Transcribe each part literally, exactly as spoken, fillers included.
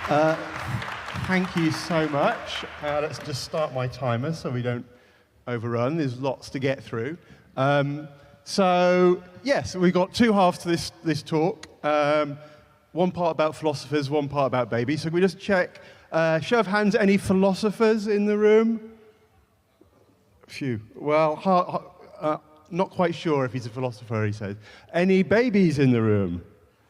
Uh, thank you so much. Uh, let's just start my timer so we don't overrun. There's lots to get through. Um, so, yes, we've got two halves to this, this talk. Um, one part about philosophers, one part about babies. So can we just check, uh, show of hands, any philosophers in the room? A few. Well, ha, ha, uh, not quite sure if he's a philosopher, he says. Any babies in the room?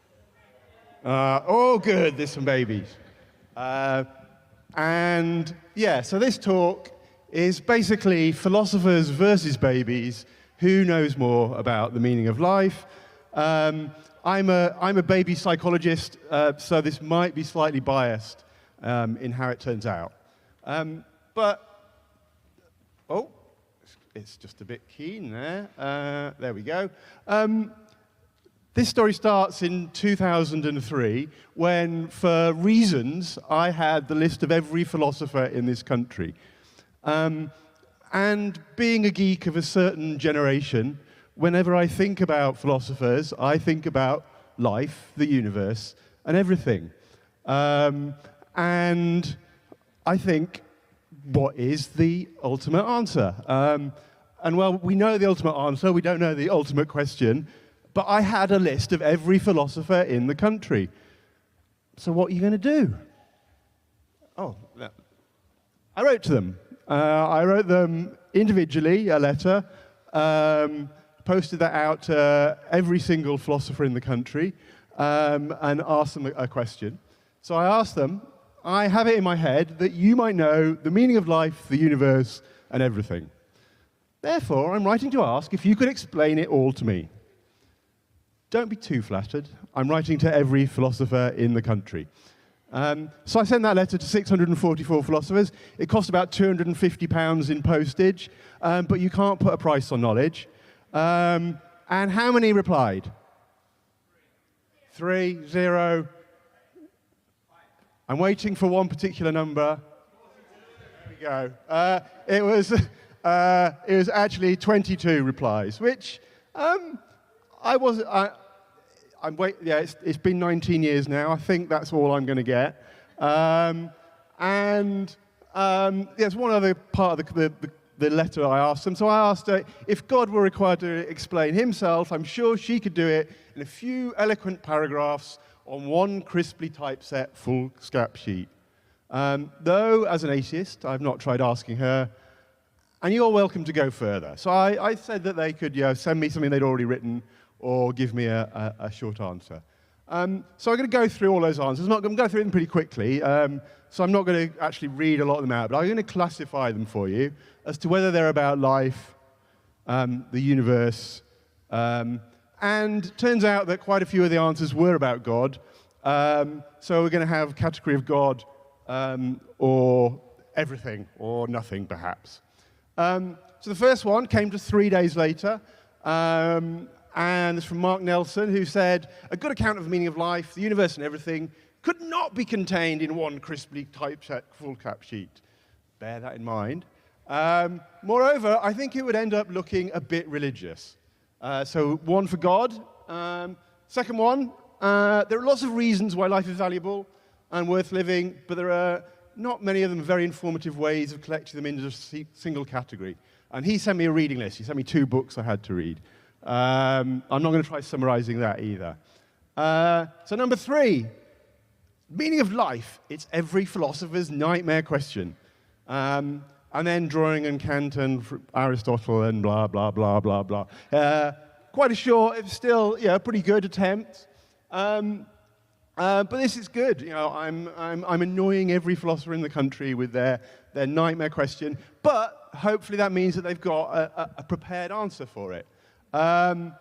Uh, oh, good, there's some babies. Uh, and, yeah, so this talk is basically philosophers versus babies. Who knows more about the meaning of life? Um, I'm, a, I'm a baby psychologist, uh, so this might be slightly biased um, in how it turns out. Um, but, oh, it's just a bit keen there. Uh, there we go. Um, This story starts in two thousand three, when, for reasons, I had the list of every philosopher in this country. Um, and being a geek of a certain generation, whenever I think about philosophers, I think about life, the universe, and everything. Um, and I think, what is the ultimate answer? Um, and well, we know the ultimate answer, we don't know the ultimate question. But I had a list of every philosopher in the country. So what are you going to do? Oh, no. I wrote to them. Uh, I wrote them individually, a letter, um, posted that out to every single philosopher in the country, um, and asked them a, a question. So I asked them, I have it in my head that you might know the meaning of life, the universe, and everything. Therefore, I'm writing to ask if you could explain it all to me. Don't be too flattered. I'm writing to every philosopher in the country. Um, so I sent that letter to six hundred forty-four philosophers. It cost about two hundred fifty pounds in postage, um, but you can't put a price on knowledge. Um, and how many replied? Three, zero. I'm waiting for one particular number. There we go. Uh, it was, uh, it was actually twenty-two replies, which um, I was. I, I'm wait. Yeah, it's, it's been nineteen years now. I think that's all I'm going to get. Um, and um, there's one other part of the, the, the letter I asked them. So I asked her if God were required to explain himself. I'm sure she could do it in a few eloquent paragraphs on one crisply typeset full scrap sheet. Um, though, as an atheist, I've not tried asking her. And you're welcome to go further. So I, I said that they could, you know, send me something they'd already written, or give me a, a, a short answer. Um, so I'm going to go through all those answers. I'm, not, I'm going to go through them pretty quickly, um, so I'm not going to actually read a lot of them out, but I'm going to classify them for you as to whether they're about life, um, the universe, um, and turns out that quite a few of the answers were about God. Um, so we're going to have a category of God, um, or everything, or nothing, perhaps. Um, so the first one came just three days later. Um, And it's from Mark Nelson, who said, a good account of the meaning of life, the universe and everything, could not be contained in one crisply typeset full cap sheet. Bear that in mind. Um, moreover, I think it would end up looking a bit religious. Uh, so one for God. Um, second one, uh, there are lots of reasons why life is valuable and worth living, but there are not many of them very informative ways of collecting them into a single category. And he sent me a reading list. He sent me two books I had to read. Um, I'm not going to try summarizing that either. Uh, so number three, meaning of life. It's every philosopher's nightmare question. Um, and then drawing and Kant and Aristotle and blah, blah, blah, blah, blah. Uh, quite a short, it's still, yeah, pretty good attempt. Um, uh, but this is good. You know, I'm, I'm, I'm annoying every philosopher in the country with their, their nightmare question. But hopefully that means that they've got a, a, a prepared answer for it. Um,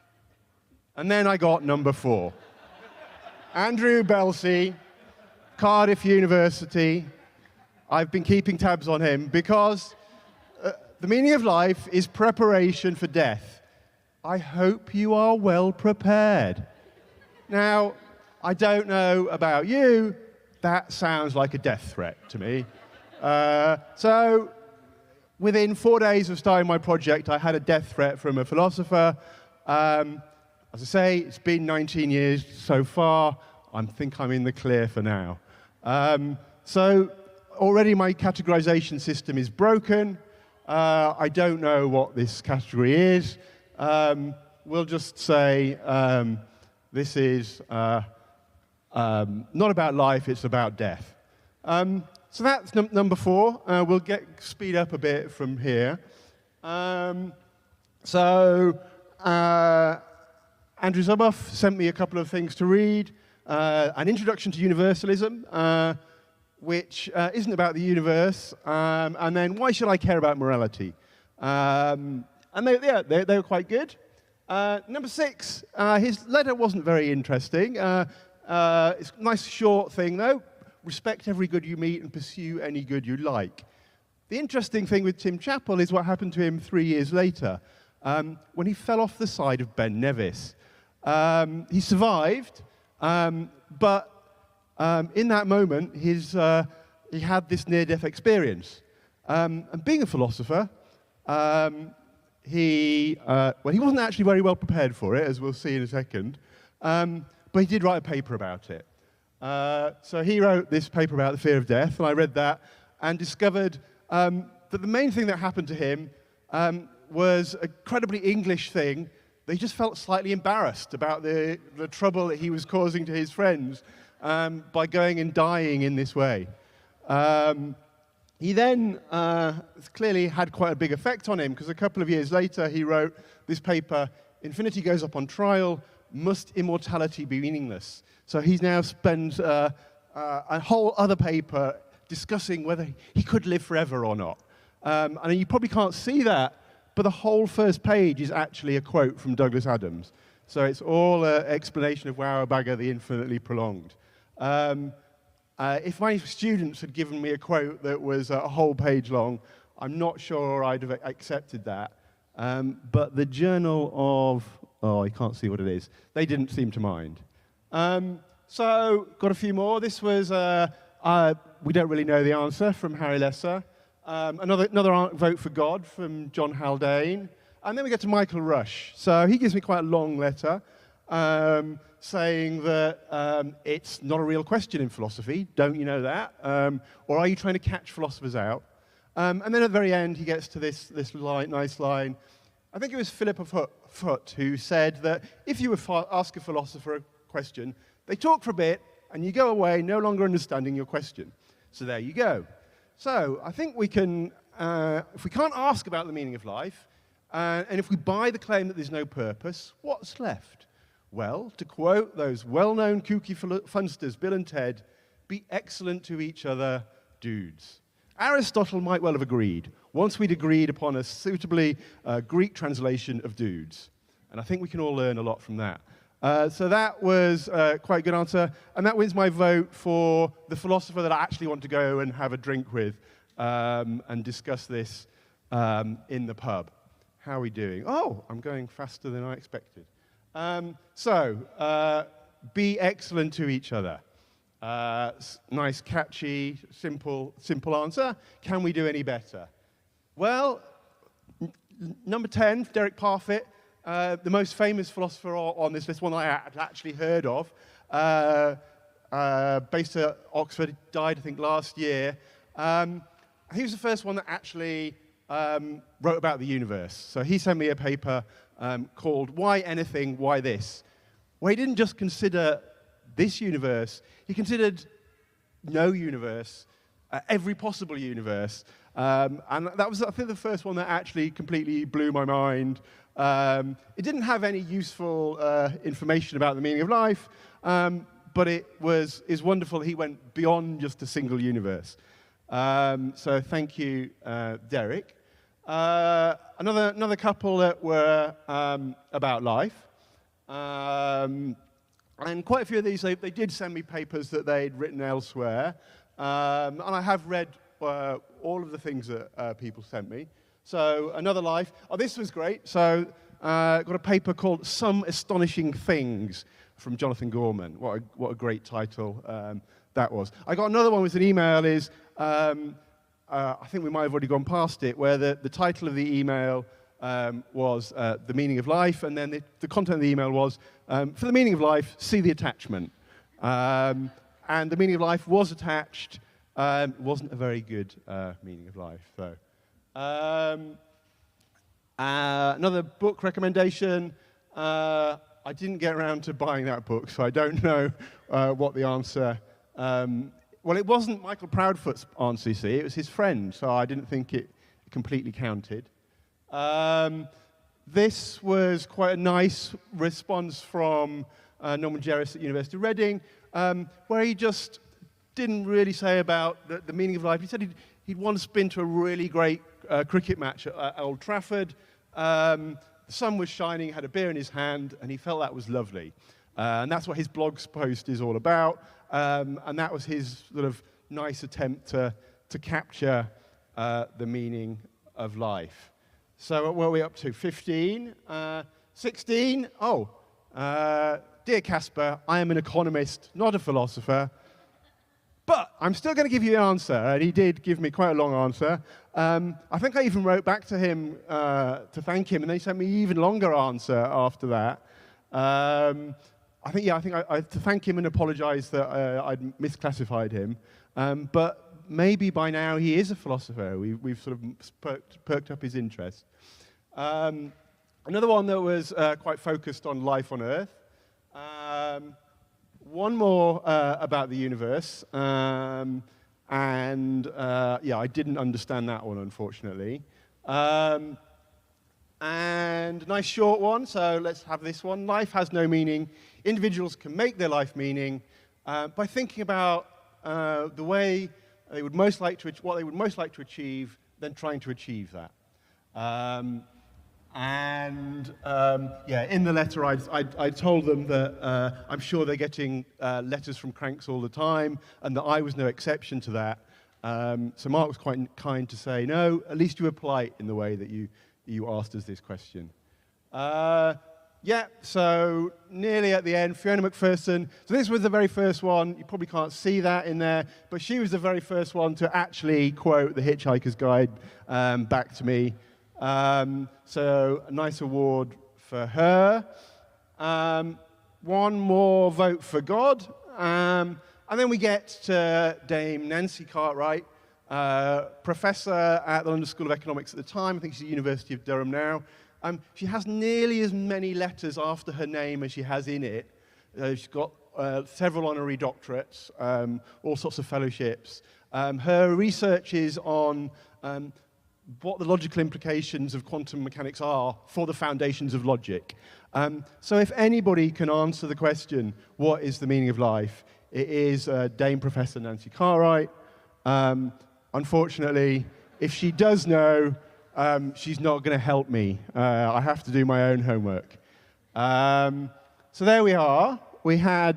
and then I got number four. Andrew Belsey, Cardiff University. I've been keeping tabs on him because uh, the meaning of life is preparation for death. I hope you are well prepared. Now, I don't know about you, that sounds like a death threat to me. Uh, so, within four days of starting my project, I had a death threat from a philosopher. Um, as I say, it's been nineteen years so far. I think I'm in the clear for now. Um, so already my categorization system is broken. Uh, I don't know what this category is. Um, we'll just say um, this is uh, um, not about life, it's about death. Um, so that's num number four. Uh, we'll get speed up a bit from here. Um, so uh, Andrew Zuboff sent me a couple of things to read. Uh, an Introduction to Universalism, uh, which uh, isn't about the universe, um, and then Why Should I Care About Morality? Um, and they, yeah, they, they were quite good. Uh, number six, uh, his letter wasn't very interesting. Uh, uh, it's a nice short thing, though. Respect every good you meet and pursue any good you like. The interesting thing with Tim Chappell is what happened to him three years later, um, when he fell off the side of Ben Nevis. Um, he survived, um, but um, in that moment, his, uh, he had this near-death experience. Um, and being a philosopher, um, he, uh, well, he wasn't actually very well prepared for it, as we'll see in a second, um, but he did write a paper about it. Uh, so he wrote this paper about the fear of death, and I read that and discovered um, that the main thing that happened to him um, was a incredibly English thing. They just felt slightly embarrassed about the, the trouble that he was causing to his friends um, by going and dying in this way. Um, he then uh, clearly had quite a big effect on him, because a couple of years later he wrote this paper, Infinity Goes Up on Trial, Must Immortality Be Meaningless? So he's now spent uh, uh, a whole other paper discussing whether he could live forever or not. Um, and you probably can't see that, but the whole first page is actually a quote from Douglas Adams. So it's all an explanation of Wauwabagga the Infinitely Prolonged. Um, uh, if my students had given me a quote that was a whole page long, I'm not sure I'd have accepted that. Um, but the Journal of, oh, I can't see what it is. They didn't seem to mind. Um, so, got a few more. This was, uh, uh, we don't really know the answer, from Harry Lesser. Um, another, another vote for God from John Haldane. And then we get to Michael Rush. So he gives me quite a long letter um, saying that um, it's not a real question in philosophy. Don't you know that? Um, or are you trying to catch philosophers out? Um, and then at the very end, he gets to this, this line, nice line. I think it was Philippa Foot who said that if you would ask a philosopher a question, they talk for a bit, and you go away no longer understanding your question. So there you go. So I think we can, uh, if we can't ask about the meaning of life, uh, and if we buy the claim that there's no purpose, what's left? Well, to quote those well-known kooky funsters, Bill and Ted, be excellent to each other, dudes. Aristotle might well have agreed, once we'd agreed upon a suitably uh, Greek translation of dudes. And I think we can all learn a lot from that. Uh, so that was uh, quite a good answer, and that wins my vote for the philosopher that I actually want to go and have a drink with um, and discuss this um, in the pub. How are we doing? Oh, I'm going faster than I expected. Um, so, uh, be excellent to each other. Uh, nice, catchy, simple, simple answer. Can we do any better? Well, number ten, Derek Parfit. Uh, the most famous philosopher on this list, one I had actually heard of, uh, uh, based at Oxford, died, I think, last year. Um, he was the first one that actually um, wrote about the universe. So he sent me a paper um, called Why Anything, Why This? Where he didn't just consider this universe, he considered no universe, uh, every possible universe. Um, and that was, I think, the first one that actually completely blew my mind. Um, it didn't have any useful uh, information about the meaning of life, um, but it was is wonderful. He went beyond just a single universe. Um, so thank you, uh, Derek. Uh, another another couple that were um, about life, um, and quite a few of these they, they did send me papers that they'd written elsewhere, um, and I have read uh, all of the things that uh, people sent me. So, Another Life. Oh, this was great. So, uh, got a paper called Some Astonishing Things from Jonathan Gorman. What a, what a great title um, that was. I got another one with an email is, um, uh, I think we might have already gone past it, where the, the title of the email um, was uh, The Meaning of Life, and then the, the content of the email was, um, for the meaning of life, see the attachment. Um, and the meaning of life was attached. Um, it wasn't a very good uh, meaning of life, though. Um, uh, another book recommendation. Uh, I didn't get around to buying that book, so I don't know uh, what the answer. Um, well, it wasn't Michael Proudfoot's answer, you see. It was his friend, so I didn't think it completely counted. Um, this was quite a nice response from uh, Norman Jerris at University of Reading, um, where he just didn't really say about the, the meaning of life. He said he'd, he'd once been to a really great uh, cricket match at, at Old Trafford. Um, the sun was shining, had a beer in his hand, and he felt that was lovely. Uh, and that's what his blog post is all about. Um, and that was his sort of nice attempt to, to capture uh, the meaning of life. So what were we up to? fifteen? Uh, sixteen? Oh, uh, dear Casper, I am an economist, not a philosopher. But I'm still going to give you an answer, and he did give me quite a long answer. Um, I think I even wrote back to him uh, to thank him, and then he sent me an even longer answer after that. Um, I think, yeah, I think I, I to thank him and apologize that uh, I'd misclassified him. Um, but maybe by now he is a philosopher. We, we've sort of perked, perked up his interest. Um, another one that was uh, quite focused on life on Earth. Um, One more uh, about the universe, um, and uh, yeah, I didn't understand that one, unfortunately. Um, and a nice short one, so let's have this one. Life has no meaning. Individuals can make their life meaning uh, by thinking about uh, the way they would most like to, what they would most like to achieve, then trying to achieve that. Um, And, um, yeah, in the letter, I, I, I told them that uh, I'm sure they're getting uh, letters from cranks all the time, and that I was no exception to that. Um, so Mark was quite kind to say, no, at least you were polite in the way that you, you asked us this question. Uh, yeah, so nearly at the end, Fiona McPherson. So this was the very first one. You probably can't see that in there, but she was the very first one to actually quote The Hitchhiker's Guide um, back to me. Um, so a nice award for her. Um, one more vote for God. Um, and then we get to Dame Nancy Cartwright, uh, professor at the London School of Economics at the time. I think she's at the University of Durham now. Um, she has nearly as many letters after her name as she has in it. Uh, she's got uh, several honorary doctorates, um, all sorts of fellowships. Um, her research is on um, what the logical implications of quantum mechanics are for the foundations of logic. Um, so if anybody can answer the question, what is the meaning of life, it is uh, Dame Professor Nancy Cartwright. Um, unfortunately, if she does know, um, she's not going to help me. Uh, I have to do my own homework. Um, so there we are. We had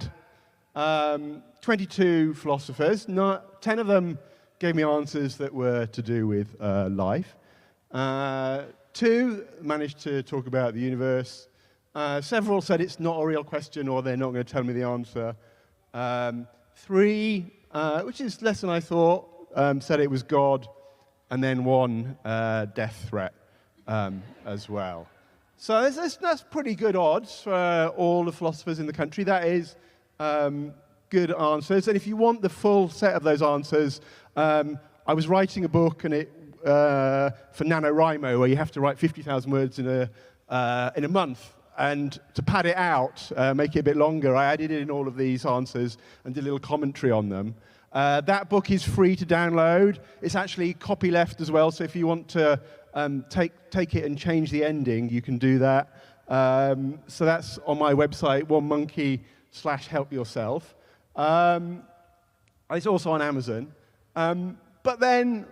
um, twenty-two philosophers. Not, ten of them gave me answers that were to do with uh, life. Uh, two managed to talk about the universe. Uh, several said it's not a real question or they're not going to tell me the answer. Um, three, uh, which is less than I thought, um, said it was God. And then one, uh, death threat um, as well. So that's, that's, that's pretty good odds for all the philosophers in the country. That is um, good answers. And if you want the full set of those answers, um, I was writing a book and it, uh, for NaNoWriMo, where you have to write fifty thousand words in a, uh, in a month. And to pad it out, uh, make it a bit longer, I added in all of these answers and did a little commentary on them. Uh, that book is free to download. It's actually copyleft as well, so if you want to um, take, take it and change the ending, you can do that. Um, so that's on my website, onemonkey slash help yourself. Um, it's also on Amazon. Um, but then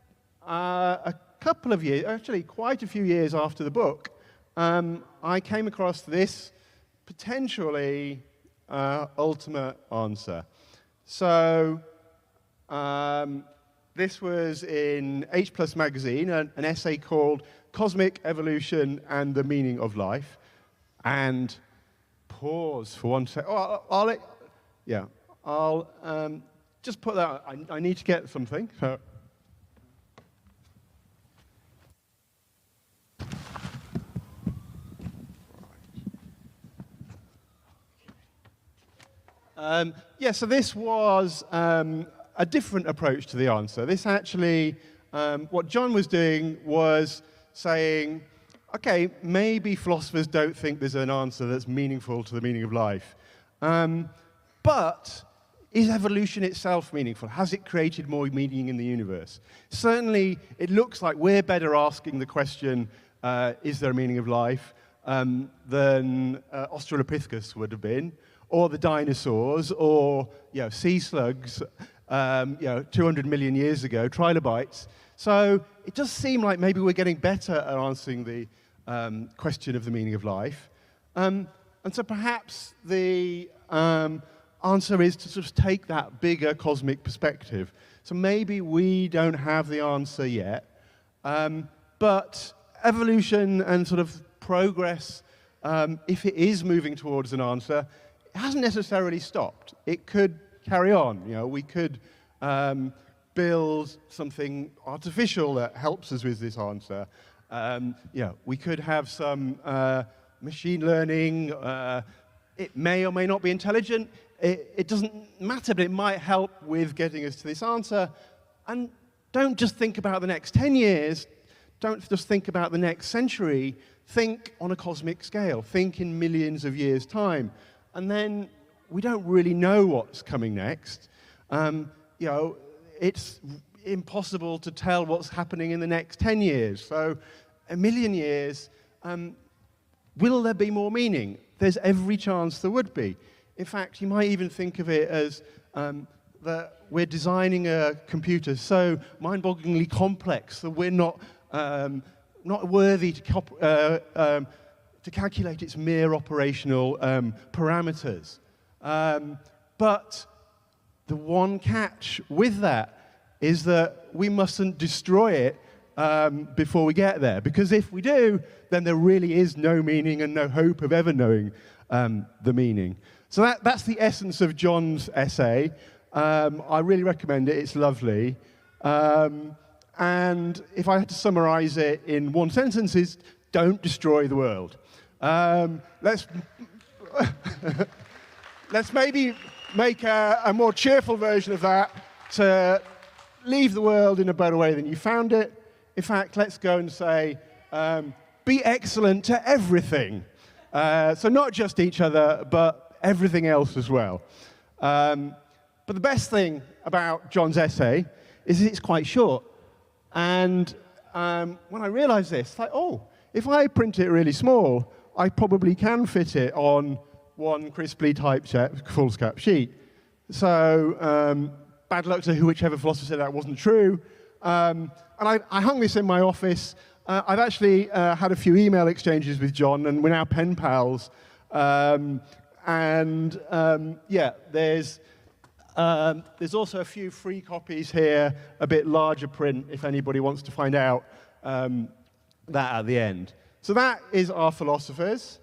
uh, a couple of years, actually quite a few years after the book, um, I came across this potentially uh, ultimate answer. So um, this was in H Plus magazine, an, an essay called Cosmic Evolution and the Meaning of Life. And pause for one second. Oh, I'll, I'll let, yeah, I'll um, just put that, I, I need to get something. So. Um, yeah, so this was um, a different approach to the answer. This actually, um, what John was doing was saying, okay, maybe philosophers don't think there's an answer that's meaningful to the meaning of life. Um, but is evolution itself meaningful? Has it created more meaning in the universe? Certainly, it looks like we're better asking the question, uh, is there a meaning of life, um, than uh, Australopithecus would have been, or the dinosaurs, or you know, sea slugs, um, you know, two hundred million years ago, trilobites. So it does seem like maybe we're getting better at answering the um, question of the meaning of life. Um, and so perhaps the um, answer is to sort of take that bigger cosmic perspective. So maybe we don't have the answer yet, um, but evolution and sort of progress, um, if it is moving towards an answer, it hasn't necessarily stopped. It could carry on. You know, we could um, build something artificial that helps us with this answer. Um, you know, we could have some uh, machine learning. Uh, it may or may not be intelligent. It, it doesn't matter, but it might help with getting us to this answer. And don't just think about the next ten years. Don't just think about the next century. Think on a cosmic scale. Think in millions of years' time. And then we don't really know what's coming next. Um, you know, it's impossible to tell what's happening in the next ten years. So a million years, um, will there be more meaning? There's every chance there would be. In fact, you might even think of it as um, that we're designing a computer so mind-bogglingly complex that we're not, um, not worthy to cop uh, um, to calculate its mere operational um, parameters. Um, but the one catch with that is that we mustn't destroy it um, before we get there. Because if we do, then there really is no meaning and no hope of ever knowing um, the meaning. So that, that's the essence of John's essay. Um, I really recommend it. It's lovely. Um, and if I had to summarize it in one sentence, is don't destroy the world. Um, let's, let's maybe make a, a more cheerful version of that to leave the world in a better way than you found it. In fact, let's go and say, um, be excellent to everything. Uh, so not just each other, but everything else as well. Um, but the best thing about John's essay is it's quite short. And um, when I realized this, like, oh, if I print it really small, I probably can fit it on one crisply typed foolscap sheet. So um, bad luck to whichever philosopher said that wasn't true. Um, and I, I hung this in my office. Uh, I've actually uh, had a few email exchanges with John, and we're now pen pals. Um, and um, yeah, there's um, there's also a few free copies here, a bit larger print, if anybody wants to find out um, that at the end. So that is our philosophers.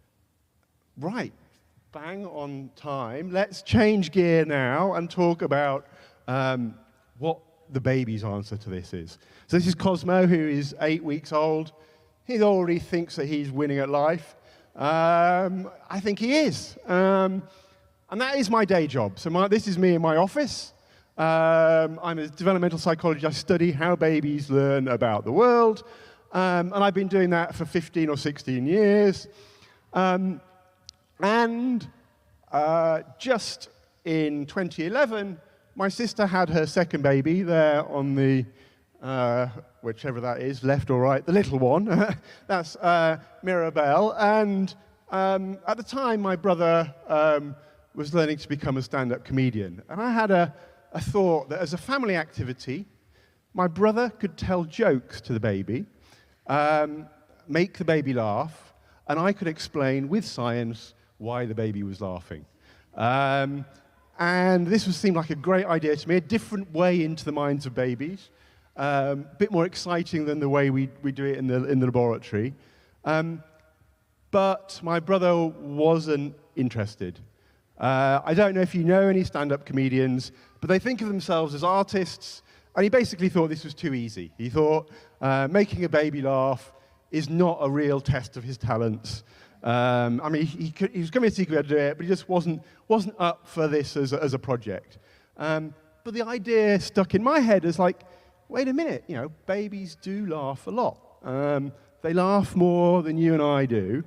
Right, bang on time. Let's change gear now and talk about um, what the baby's answer to this is. So this is Cosmo, who is eight weeks old. He already thinks that he's winning at life. Um, I think he is. Um, and that is my day job. So my, this is me in my office. Um, I'm a developmental psychologist. I study how babies learn about the world. Um, and I've been doing that for fifteen or sixteen years. Um, and uh, just in twenty eleven, my sister had her second baby there on the, uh, whichever that is, left or right, the little one. That's uh, Mirabelle. And um, at the time, my brother um, was learning to become a stand-up comedian. And I had a, a thought that as a family activity, my brother could tell jokes to the baby, um, make the baby laugh, and I could explain with science why the baby was laughing. Um, and this was, seemed like a great idea to me, a different way into the minds of babies, um, a bit more exciting than the way we, we do it in the, in the laboratory. Um, but my brother wasn't interested. Uh, I don't know if you know any stand-up comedians, but they think of themselves as artists, and he basically thought this was too easy. He thought uh, making a baby laugh is not a real test of his talents. Um, I mean, he, he, could, he was convinced he could be able to do it, but he just wasn't, wasn't up for this as a, as a project. Um, but the idea stuck in my head as like, wait a minute, you know, babies do laugh a lot. Um, they laugh more than you and I do.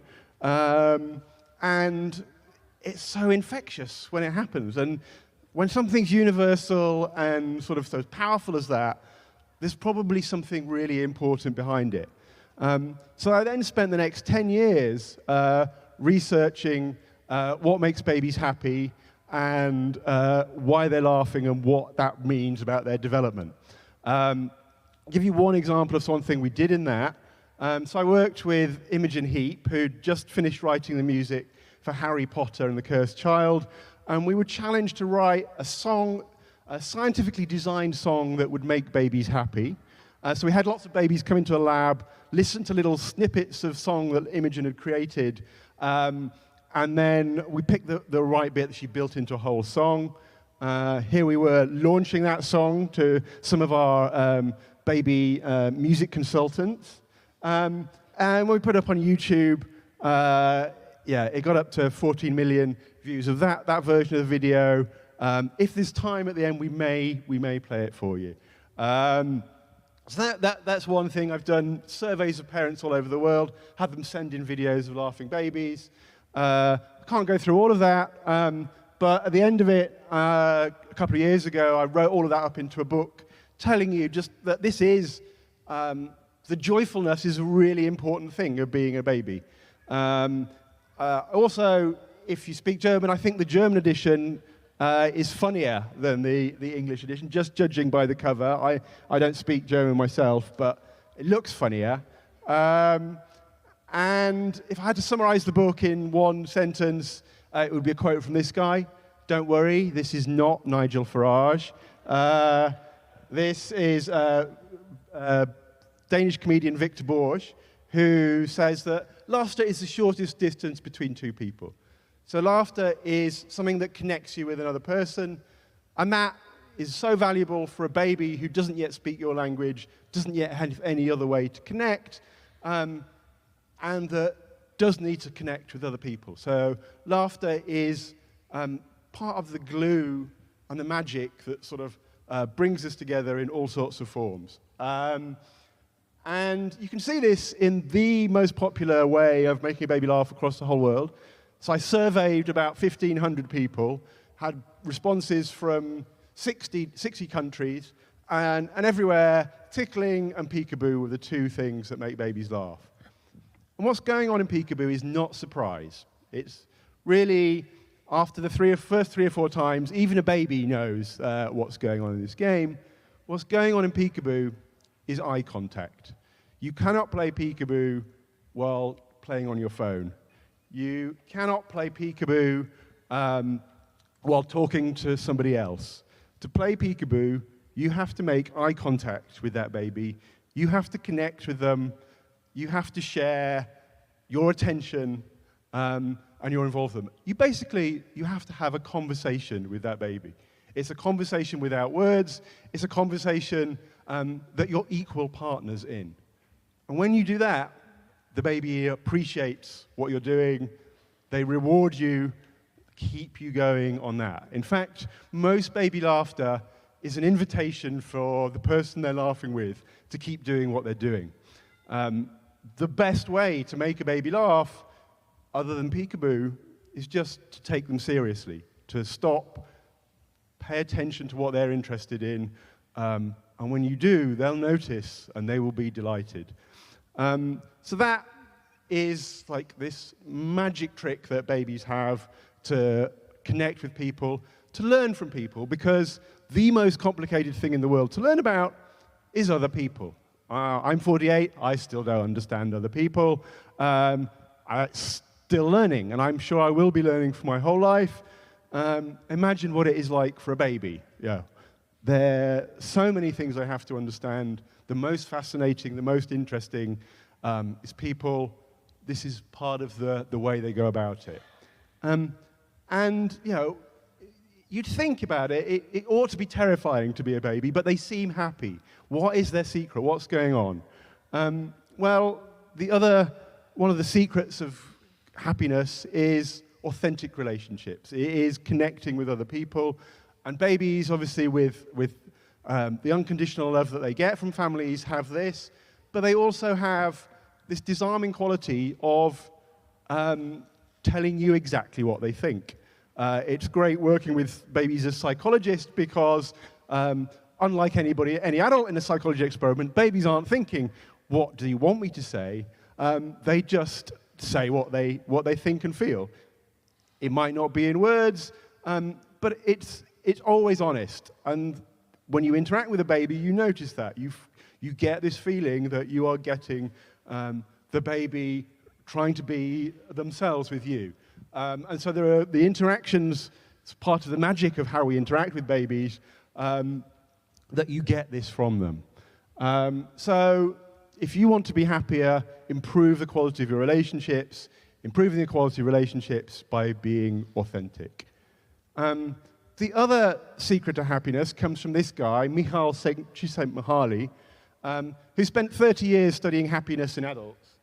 Um, and it's so infectious when it happens. And when something's universal and sort of so powerful as that, there's probably something really important behind it. Um, so I then spent the next ten years uh, researching uh, what makes babies happy and uh, why they're laughing and what that means about their development. Um, I'll give you one example of something we did in that. Um, so I worked with Imogen Heap, who'd just finished writing the music for Harry Potter and the Cursed Child, and we were challenged to write a song, a scientifically designed song that would make babies happy. Uh, so we had lots of babies come into a lab, listen to little snippets of song that Imogen had created, um, and then we picked the, the right bit that she built into a whole song. Uh, here we were launching that song to some of our um, baby uh, music consultants. Um, and when we put it up on YouTube, uh, yeah, it got up to fourteen million views of that, that version of the video. Um, if there's time at the end, we may, we may play it for you. Um, So that, that, that's one thing. I've done surveys of parents all over the world, had them send in videos of laughing babies. Uh, I can't go through all of that, um, but at the end of it, uh, a couple of years ago, I wrote all of that up into a book, telling you just that this is, um, the joyfulness is a really important thing of being a baby. Um, uh, also, if you speak German, I think the German edition Uh, is funnier than the, the English edition, just judging by the cover. I, I don't speak German myself, but it looks funnier. Um, and if I had to summarize the book in one sentence, uh, it would be a quote from this guy. Don't worry, this is not Nigel Farage. Uh, this is uh, uh, Danish comedian Victor Borge, who says that laughter is the shortest distance between two people. So laughter is something that connects you with another person, and that is so valuable for a baby who doesn't yet speak your language, doesn't yet have any other way to connect, um, and that does need to connect with other people. So laughter is um, part of the glue and the magic that sort of uh, brings us together in all sorts of forms. Um, and you can see this in the most popular way of making a baby laugh across the whole world. So I surveyed about fifteen hundred people, had responses from sixty, sixty countries, and, and everywhere, tickling and peekaboo were the two things that make babies laugh. And what's going on in peekaboo is not surprise. It's really, after the three or, first three or four times, even a baby knows uh, what's going on in this game. What's going on in peekaboo is eye contact. You cannot play peekaboo while playing on your phone. You cannot play peekaboo um, while talking to somebody else. To play peekaboo, you have to make eye contact with that baby. You have to connect with them. You have to share your attention um, and your involvement. You basically, you have to have a conversation with that baby. It's a conversation without words. It's a conversation um, that you're equal partners in. And when you do that, the baby appreciates what you're doing. They reward you, keep you going on that. In fact, most baby laughter is an invitation for the person they're laughing with to keep doing what they're doing. Um, the best way to make a baby laugh, other than peekaboo, is just to take them seriously, to stop, pay attention to what they're interested in, um, and when you do, they'll notice and they will be delighted. Um, so that is like this magic trick that babies have to connect with people, to learn from people, because the most complicated thing in the world to learn about is other people. Uh, I'm forty-eight, I still don't understand other people. Um, I'm still learning, and I'm sure I will be learning for my whole life. Um, imagine what it is like for a baby. Yeah. There are so many things I have to understand. The most fascinating, the most interesting um, is people. This is part of the, the way they go about it. Um, and, you know, you'd think about it, it, it ought to be terrifying to be a baby, but they seem happy. What is their secret? What's going on? Um, well, the other, one of the secrets of happiness is authentic relationships. It is connecting with other people. And babies, obviously, with, with um, the unconditional love that they get from families, have this. But they also have this disarming quality of um, telling you exactly what they think. Uh, it's great working with babies as psychologists because, um, unlike anybody, any adult in a psychology experiment, babies aren't thinking, what do you want me to say? Um, they just say what they, what they think and feel. It might not be in words, um, but it's, it's always honest. And when you interact with a baby, you notice that. You, you get this feeling that you are getting um, the baby trying to be themselves with you. Um, and so there are the interactions, it's part of the magic of how we interact with babies, um, that you get this from them. Um, so if you want to be happier, improve the quality of your relationships, improving the quality of relationships by being authentic. Um, the other secret to happiness comes from this guy, Mihaly Csikszentmihalyi, um, who spent thirty years studying happiness in adults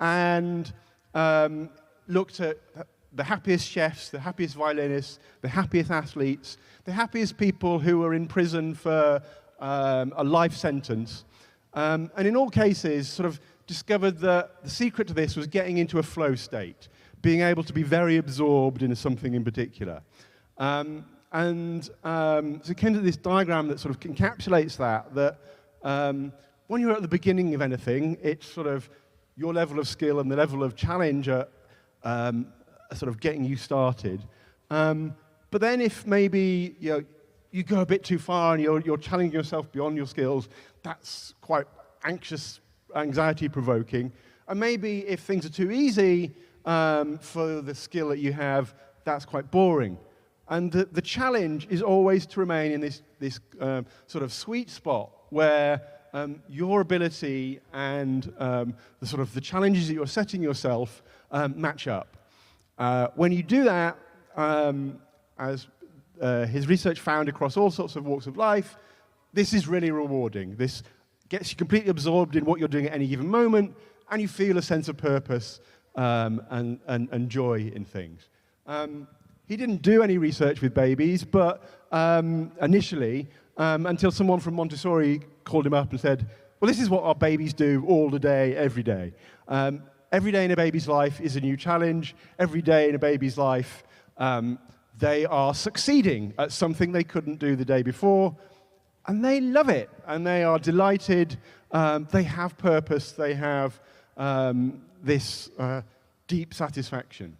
and um, looked at the happiest chefs, the happiest violinists, the happiest athletes, the happiest people who were in prison for um, a life sentence. Um, and in all cases, sort of discovered that the secret to this was getting into a flow state, being able to be very absorbed in something in particular. Um, and um, so it came to this diagram that sort of encapsulates that, that um, when you're at the beginning of anything, it's sort of your level of skill and the level of challenge are, um, are sort of getting you started. Um, but then if maybe you know, you go a bit too far and you're, you're challenging yourself beyond your skills, that's quite anxious, anxiety-provoking. And maybe if things are too easy um, for the skill that you have, that's quite boring. And the, the challenge is always to remain in this, this um, sort of sweet spot where um, your ability and um, the sort of the challenges that you're setting yourself um, match up. Uh, when you do that, um, as uh, his research found across all sorts of walks of life, this is really rewarding. This gets you completely absorbed in what you're doing at any given moment, and you feel a sense of purpose um, and, and, and joy in things. Um, he didn't do any research with babies, but um, initially, um, until someone from Montessori called him up and said, well, this is what our babies do all the day, every day. Um, every day in a baby's life is a new challenge. Every day in a baby's life, um, they are succeeding at something they couldn't do the day before. And they love it, and they are delighted. Um, they have purpose. They have um, this uh, deep satisfaction.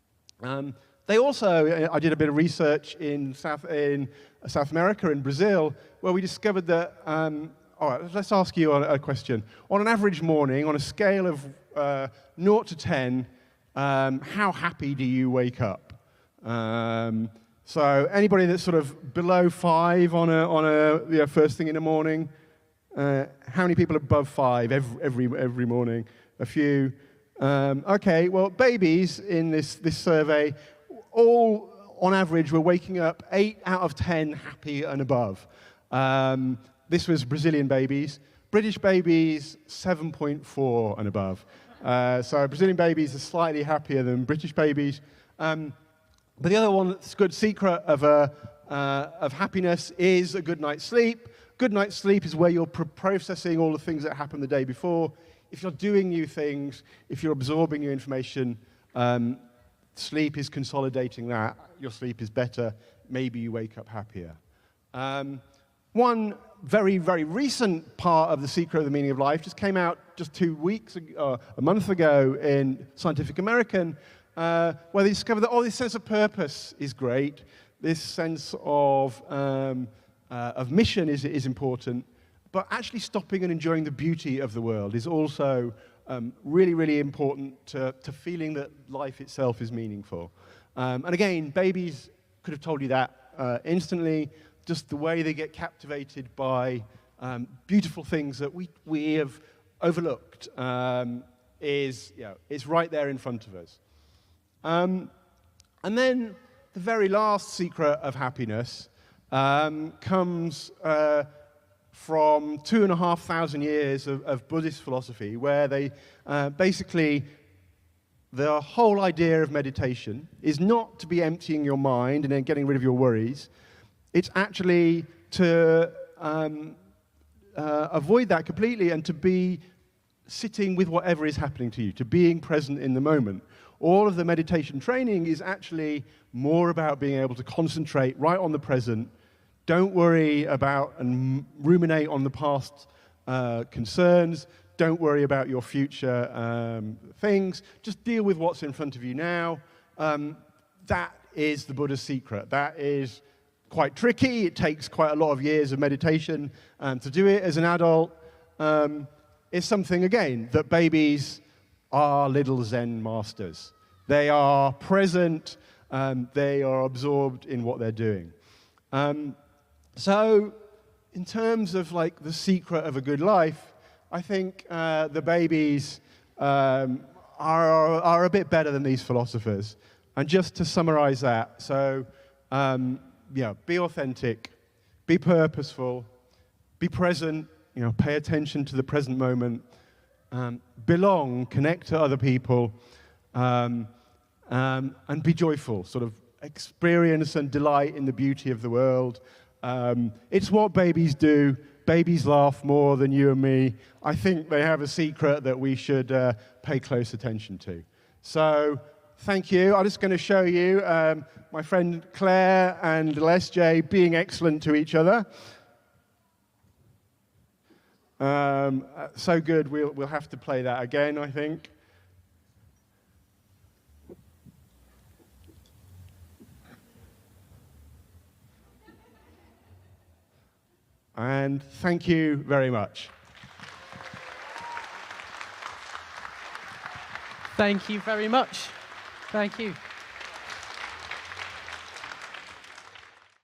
Um, they also, I did a bit of research in South, in South America, in Brazil, where we discovered that, um, all right, let's ask you a, a question. On an average morning, on a scale of uh, zero to ten, um, how happy do you wake up? Um, So anybody that's sort of below five on a on a you know, first thing in the morning, uh, how many people are above five every every every morning? A few. Um, okay, well, babies in this this survey, all on average were waking up eight out of ten happy and above. Um, this was Brazilian babies. British babies seven point four and above. Uh, so Brazilian babies are slightly happier than British babies. Um, But the other one that's a good secret of, uh, uh, of happiness is a good night's sleep. Good night's sleep is where you're pro processing all the things that happened the day before. If you're doing new things, if you're absorbing new information, um, sleep is consolidating that. Your sleep is better. Maybe you wake up happier. Um, one very, very recent part of The Secret of the Meaning of Life just came out just two weeks ago, uh, a month ago in Scientific American, Uh, where they discovered that, oh, this sense of purpose is great. This sense of, um, uh, of mission is, is important. But actually stopping and enjoying the beauty of the world is also um, really, really important to, to feeling that life itself is meaningful. Um, and again, babies could have told you that uh, instantly. Just the way they get captivated by um, beautiful things that we, we have overlooked um, is, you know, it's right there in front of us. Um, and then the very last secret of happiness um, comes uh, from two and a half thousand years of, of Buddhist philosophy, where they uh, basically the whole idea of meditation is not to be emptying your mind and then getting rid of your worries. It's actually to um, uh, avoid that completely and to be sitting with whatever is happening to you, to being present in the moment. All of the meditation training is actually more about being able to concentrate right on the present. Don't worry about and ruminate on the past uh, concerns. Don't worry about your future um, things. Just deal with what's in front of you now. Um, that is the Buddha's secret. That is quite tricky. It takes quite a lot of years of meditation um, to do it as an adult. Um, it's something, again, that babies are little Zen masters. They are present. Um, they are absorbed in what they're doing. Um, so in terms of like the secret of a good life, I think uh, the babies um, are, are a bit better than these philosophers. And just to summarize that, so um, yeah, be authentic, be purposeful, be present, you know, pay attention to the present moment, um, belong, connect to other people, um, um, and be joyful, sort of experience and delight in the beauty of the world. Um, it's what babies do. Babies laugh more than you and me. I think they have a secret that we should uh, pay close attention to. So, thank you. I'm just going to show you um, my friend Claire and Les J being excellent to each other. Um, so good, we'll, we'll have to play that again, I think. And thank you very much. Thank you very much. Thank you.